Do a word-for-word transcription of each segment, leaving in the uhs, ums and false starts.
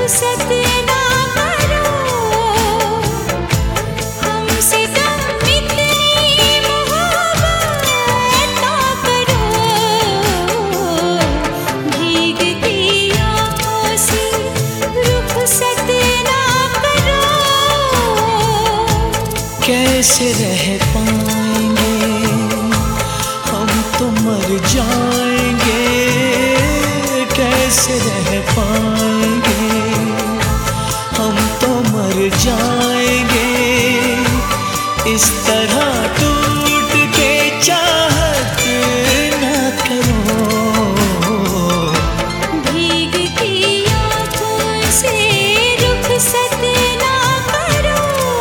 रुखसत ना करो, हमसे तुम इतनी मोहब्बत ना करो, भीगती आँखों से रुखसत ना करो। कैसे रह पाएंगे हम तो मर जाएंगे, कैसे रह पाएंगे हम तो मर जाएंगे, इस तरह टूट के चाहत ना करो। भीगती आँखों से रुखसत ना करो।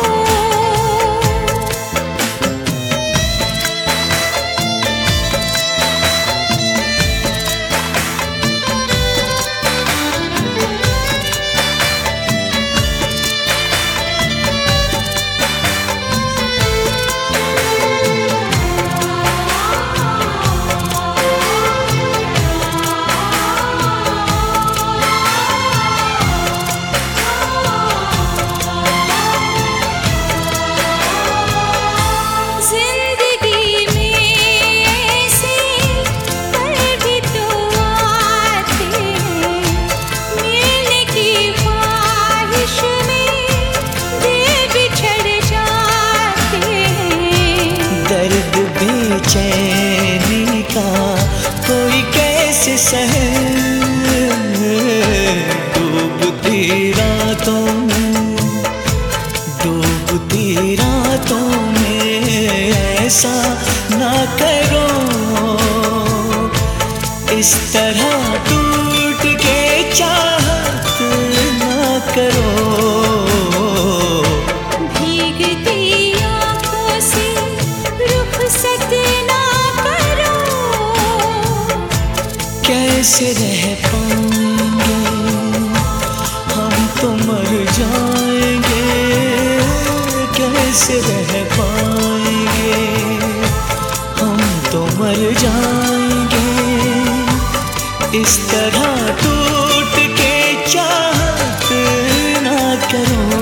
दर्द बेचैनी का कोई कैसे सहे, डूबती रातों में डूबती रातों में ऐसा ना करो, इस तरह टूट के चाहत ना करो। कैसे रह पाएंगे हम तो मर जाएंगे, कैसे रह पाएंगे हम तो मर जाएंगे, इस तरह टूट के चाहत ना करो।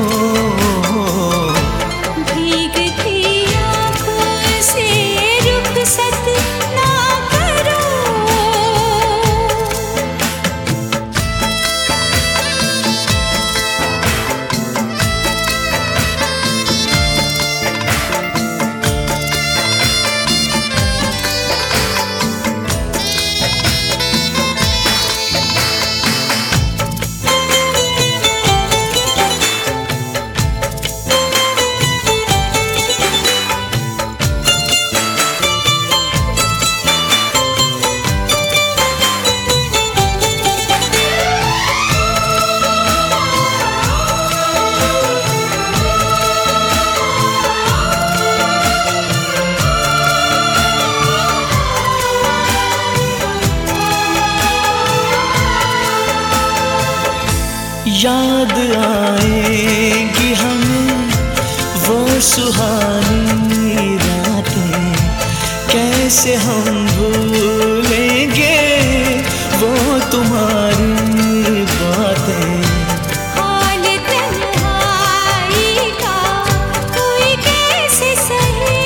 याद आएगी हमें वो सुहानी रातें, कैसे हम भूलेंगे वो तुम्हारी बातें। हाल तन्हाई का कोई कैसे सहे,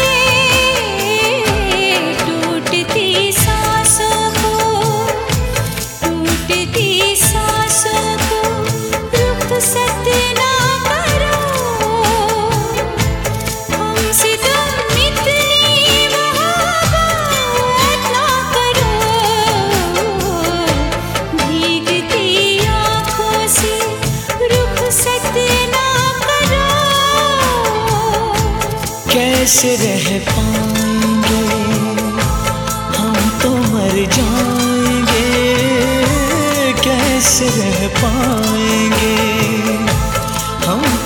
टूटती सांसों को टूटती सांसों को रुखसत ना करो, हमसे तुम इतनी मोहब्बत ना करो, भीगती आँखों से रुखसत ना करो। कैसे रह पाएंगे हम तो मर जाएंगे, कैसे रह पाएंगे हम